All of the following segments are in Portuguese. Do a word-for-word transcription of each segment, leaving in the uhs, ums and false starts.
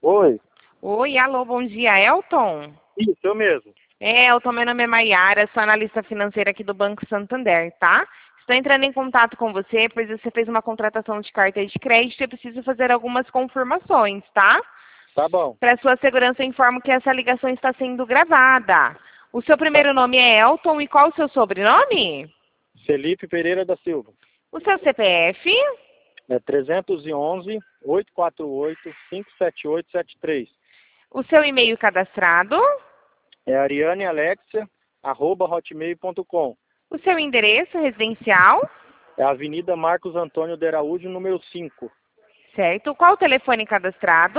Oi, Oi, alô, bom dia, Elton? isso, eu mesmo. É, Elton, meu nome é Maiara, sou analista financeira aqui do Banco Santander, tá? Estou entrando em contato com você, pois você fez uma contratação de carta de crédito e eu preciso fazer algumas confirmações, tá? Tá bom. Para sua segurança, eu informo que essa ligação está sendo gravada. O seu Tá. primeiro nome é Elton e qual o seu sobrenome? Felipe Pereira da Silva. O seu C P F? É trezentos e onze, oitocentos e quarenta e oito, cinco sete oito sete três. O seu e-mail cadastrado? É Ariane Alexia, arroba hotmail ponto com. O seu endereço residencial? É Avenida Marcos Antônio de Araújo, número cinco. Certo. Qual o telefone cadastrado?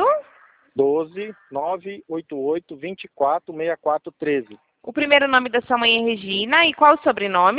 doze, nove oito oito, vinte e quatro, sessenta e quatro treze. O primeiro nome da sua mãe é Regina. E qual o sobrenome?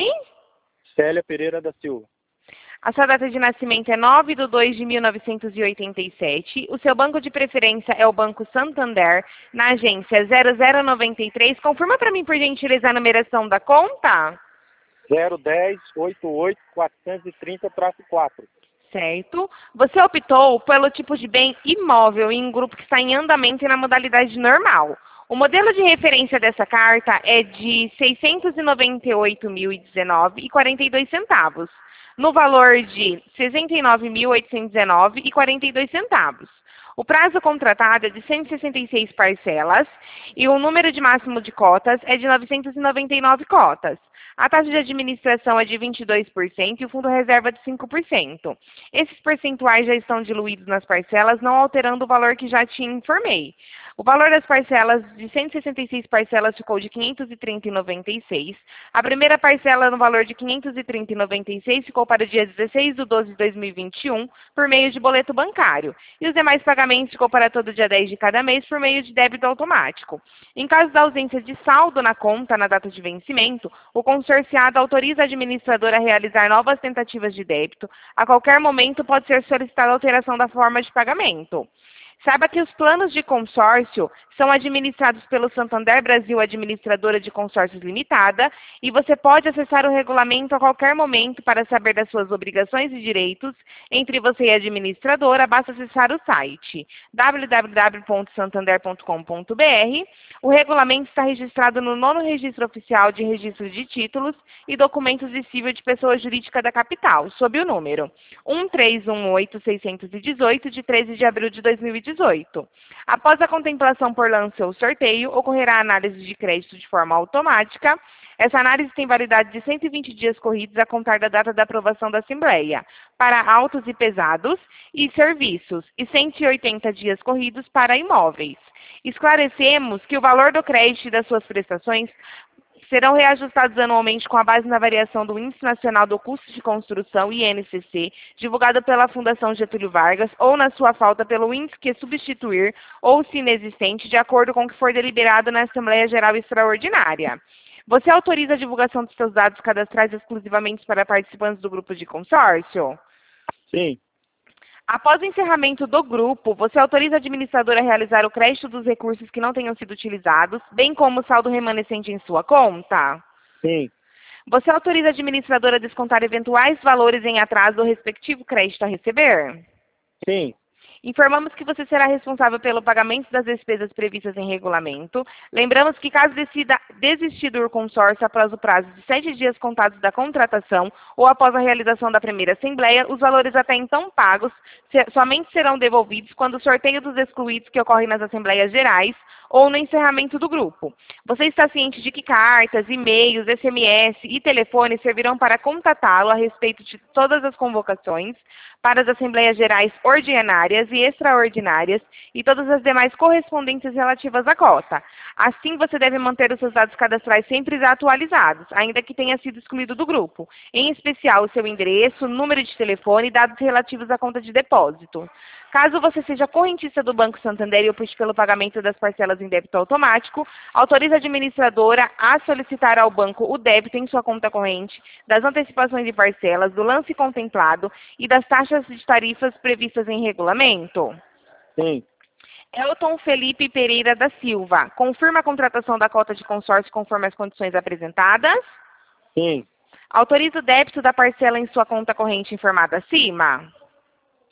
Célia Pereira da Silva. A sua data de nascimento é nove de dois de mil novecentos e oitenta e sete. O seu banco de preferência é o Banco Santander, na agência zero zero noventa e três. Confirma para mim, por gentileza, a numeração da conta. zero dez, oitenta e oito, quatrocentos e trinta, quatro. Certo. Você optou pelo tipo de bem imóvel em um grupo que está em andamento e na modalidade normal. O modelo de referência dessa carta é de seiscentos e noventa e oito mil e dezenove reais e quarenta e dois centavos, no valor de sessenta e nove mil oitocentos e dezenove reais e quarenta e dois centavos. O prazo contratado é de cento e sessenta e seis parcelas e o número de máximo de cotas é de novecentas e noventa e nove cotas. A taxa de administração é de vinte e dois por cento e o fundo reserva de cinco por cento. Esses percentuais já estão diluídos nas parcelas, não alterando o valor que já te informei. O valor das parcelas, de cento e sessenta e seis parcelas, ficou de quinhentos e trinta reais e noventa e seis centavos. A primeira parcela, no valor de quinhentos e trinta reais e noventa e seis centavos, ficou para o dia dezesseis de doze de dois mil e vinte e um, por meio de boleto bancário. E os demais pagamentos ficou para todo dia dez de cada mês, por meio de débito automático. Em caso da ausência de saldo na conta na data de vencimento, o consorciado autoriza a administradora a realizar novas tentativas de débito. A qualquer momento pode ser solicitada a alteração da forma de pagamento. Saiba que os planos de consórcio são administrados pelo Santander Brasil Administradora de Consórcios Limitada e você pode acessar o regulamento a qualquer momento para saber das suas obrigações e direitos. Entre você e a administradora, basta acessar o site w w w ponto santander ponto com ponto b r. O regulamento está registrado no nono Registro Oficial de Registro de Títulos e Documentos de Cível de Pessoa Jurídica da Capital, sob o número um três um oito seis um oito, de treze de abril de dois mil e dezoito. Após a contemplação por lance ou sorteio, ocorrerá a análise de crédito de forma automática. Essa análise tem validade de cento e vinte dias corridos a contar da data da aprovação da Assembleia, para autos e pesados e serviços, e cento e oitenta dias corridos para imóveis. Esclarecemos que o valor do crédito e das suas prestações serão reajustados anualmente com a base na variação do Índice Nacional do Custo de Construção, I N C C, divulgado pela Fundação Getúlio Vargas, ou na sua falta pelo índice que substituir, ou se inexistente, de acordo com o que for deliberado na Assembleia Geral Extraordinária. Você autoriza a divulgação dos seus dados cadastrais exclusivamente para participantes do grupo de consórcio? Sim, Após o encerramento do grupo, você autoriza a administradora a realizar o crédito dos recursos que não tenham sido utilizados, bem como o saldo remanescente em sua conta? sim, Você autoriza a administradora a descontar eventuais valores em atraso do respectivo crédito a receber? sim, Informamos que você será responsável pelo pagamento das despesas previstas em regulamento. Lembramos que, caso decida desistir do consórcio após o prazo de sete dias contados da contratação ou após a realização da primeira assembleia, os valores até então pagos se- somente serão devolvidos quando o sorteio dos excluídos que ocorre nas assembleias gerais ou no encerramento do grupo. Você está ciente de que cartas, e-mails, S M S e telefones servirão para contatá-lo a respeito de todas as convocações para as assembleias gerais ordinárias e extraordinárias e todas as demais correspondências relativas à cota. Assim, você deve manter os seus dados cadastrais sempre atualizados, ainda que tenha sido excluído do grupo, em especial o seu endereço, número de telefone e dados relativos à conta de depósito. Caso você seja correntista do Banco Santander e opte pelo pagamento das parcelas em débito automático, autorize a administradora a solicitar ao banco o débito em sua conta corrente das antecipações de parcelas, do lance contemplado e das taxas de tarifas previstas em regulamento. sim, Elton Felipe Pereira da Silva, confirma a contratação da cota de consórcio conforme as condições apresentadas? sim, Autoriza o débito da parcela em sua conta corrente informada acima?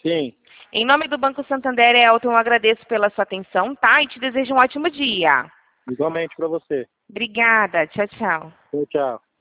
Sim. Em nome do Banco Santander, Elton, eu agradeço pela sua atenção, tá? E te desejo um ótimo dia. Igualmente para você. Obrigada. Tchau, tchau. Tchau, tchau.